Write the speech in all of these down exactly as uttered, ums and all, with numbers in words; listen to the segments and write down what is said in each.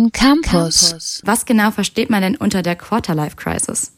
Köln Campus. Was genau versteht man denn unter der Quarterlife-Crisis?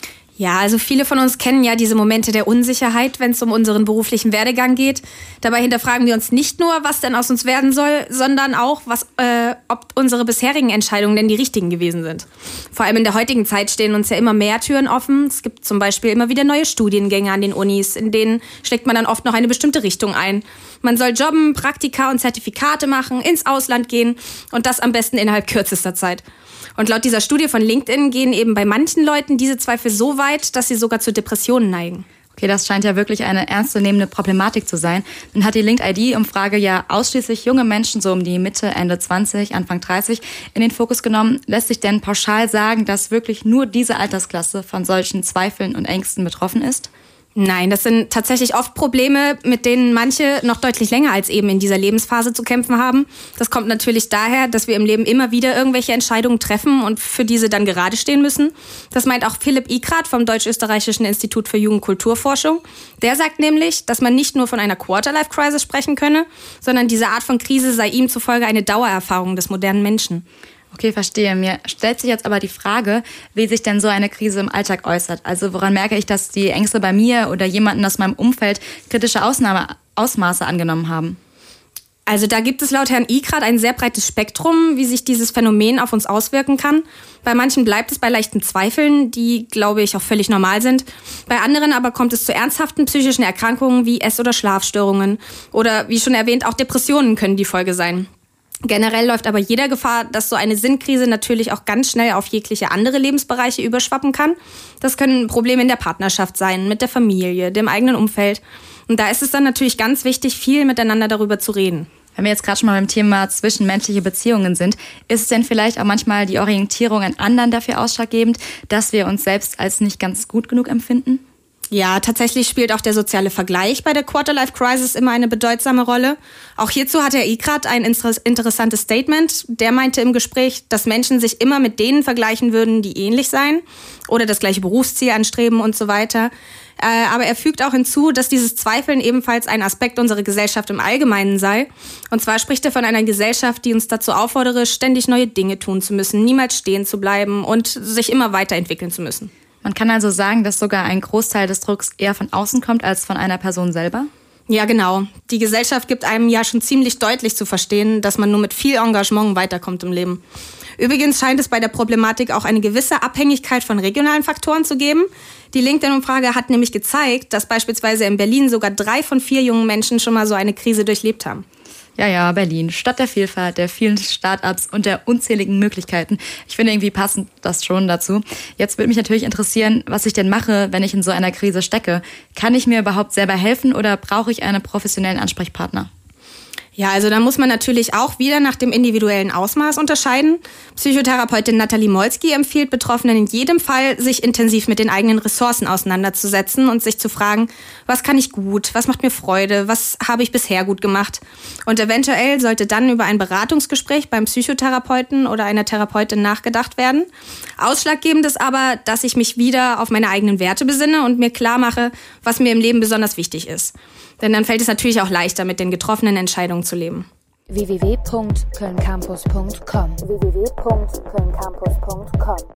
Ja, also viele von uns kennen ja diese Momente der Unsicherheit, wenn es um unseren beruflichen Werdegang geht. Dabei hinterfragen wir uns nicht nur, was denn aus uns werden soll, sondern auch, was, äh, ob unsere bisherigen Entscheidungen denn die richtigen gewesen sind. Vor allem in der heutigen Zeit stehen uns ja immer mehr Türen offen. Es gibt zum Beispiel immer wieder neue Studiengänge an den Unis, in denen schlägt man dann oft noch eine bestimmte Richtung ein. Man soll jobben, Praktika und Zertifikate machen, ins Ausland gehen und das am besten innerhalb kürzester Zeit. Und laut dieser Studie von LinkedIn gehen eben bei manchen Leuten diese Zweifel so weit, dass sie sogar zu Depressionen neigen. Okay, das scheint ja wirklich eine ernstzunehmende Problematik zu sein. Dann hat die Linked-I D-Umfrage ja ausschließlich junge Menschen so um die Mitte, Ende zwanzig, Anfang dreißig in den Fokus genommen. Lässt sich denn pauschal sagen, dass wirklich nur diese Altersklasse von solchen Zweifeln und Ängsten betroffen ist? Nein, das sind tatsächlich oft Probleme, mit denen manche noch deutlich länger als eben in dieser Lebensphase zu kämpfen haben. Das kommt natürlich daher, dass wir im Leben immer wieder irgendwelche Entscheidungen treffen und für diese dann gerade stehen müssen. Das meint auch Philipp Ikrat vom Deutsch-Österreichischen Institut für Jugendkulturforschung. Der sagt nämlich, dass man nicht nur von einer Quarterlife-Crisis sprechen könne, sondern diese Art von Krise sei ihm zufolge eine Dauererfahrung des modernen Menschen. Okay, verstehe. Mir stellt sich jetzt aber die Frage, wie sich denn so eine Krise im Alltag äußert. Also woran merke ich, dass die Ängste bei mir oder jemanden aus meinem Umfeld kritische Ausnahme, Ausmaße angenommen haben? Also da gibt es laut Herrn Ikrat ein sehr breites Spektrum, wie sich dieses Phänomen auf uns auswirken kann. Bei manchen bleibt es bei leichten Zweifeln, die, glaube ich, auch völlig normal sind. Bei anderen aber kommt es zu ernsthaften psychischen Erkrankungen wie Ess- oder Schlafstörungen. Oder wie schon erwähnt, auch Depressionen können die Folge sein. Generell läuft aber jeder Gefahr, dass so eine Sinnkrise natürlich auch ganz schnell auf jegliche andere Lebensbereiche überschwappen kann. Das können Probleme in der Partnerschaft sein, mit der Familie, dem eigenen Umfeld. Und da ist es dann natürlich ganz wichtig, viel miteinander darüber zu reden. Wenn wir jetzt gerade schon mal beim Thema zwischenmenschliche Beziehungen sind, ist es denn vielleicht auch manchmal die Orientierung an anderen dafür ausschlaggebend, dass wir uns selbst als nicht ganz gut genug empfinden? Ja, tatsächlich spielt auch der soziale Vergleich bei der Quarterlife-Crisis immer eine bedeutsame Rolle. Auch hierzu hat Herr Ikrat ein interessantes Statement. Der meinte im Gespräch, dass Menschen sich immer mit denen vergleichen würden, die ähnlich seien oder das gleiche Berufsziel anstreben und so weiter. Aber er fügt auch hinzu, dass dieses Zweifeln ebenfalls ein Aspekt unserer Gesellschaft im Allgemeinen sei. Und zwar spricht er von einer Gesellschaft, die uns dazu auffordere, ständig neue Dinge tun zu müssen, niemals stehen zu bleiben und sich immer weiterentwickeln zu müssen. Man kann also sagen, dass sogar ein Großteil des Drucks eher von außen kommt als von einer Person selber? Ja, genau. Die Gesellschaft gibt einem ja schon ziemlich deutlich zu verstehen, dass man nur mit viel Engagement weiterkommt im Leben. Übrigens scheint es bei der Problematik auch eine gewisse Abhängigkeit von regionalen Faktoren zu geben. Die LinkedIn-Umfrage hat nämlich gezeigt, dass beispielsweise in Berlin sogar drei von vier jungen Menschen schon mal so eine Krise durchlebt haben. Ja, ja, Berlin. Stadt der Vielfalt, der vielen Start-ups und der unzähligen Möglichkeiten. Ich finde, irgendwie passend das schon dazu. Jetzt würde mich natürlich interessieren, was ich denn mache, wenn ich in so einer Krise stecke. Kann ich mir überhaupt selber helfen oder brauche ich einen professionellen Ansprechpartner? Ja, also da muss man natürlich auch wieder nach dem individuellen Ausmaß unterscheiden. Psychotherapeutin Nathalie Molski empfiehlt Betroffenen in jedem Fall, sich intensiv mit den eigenen Ressourcen auseinanderzusetzen und sich zu fragen, was kann ich gut, was macht mir Freude, was habe ich bisher gut gemacht. Und eventuell sollte dann über ein Beratungsgespräch beim Psychotherapeuten oder einer Therapeutin nachgedacht werden. Ausschlaggebend ist aber, dass ich mich wieder auf meine eigenen Werte besinne und mir klar mache, was mir im Leben besonders wichtig ist. Denn dann fällt es natürlich auch leichter, mit den getroffenen Entscheidungen zu leben. w w w punkt köln campus punkt com w w w punkt köln campus punkt com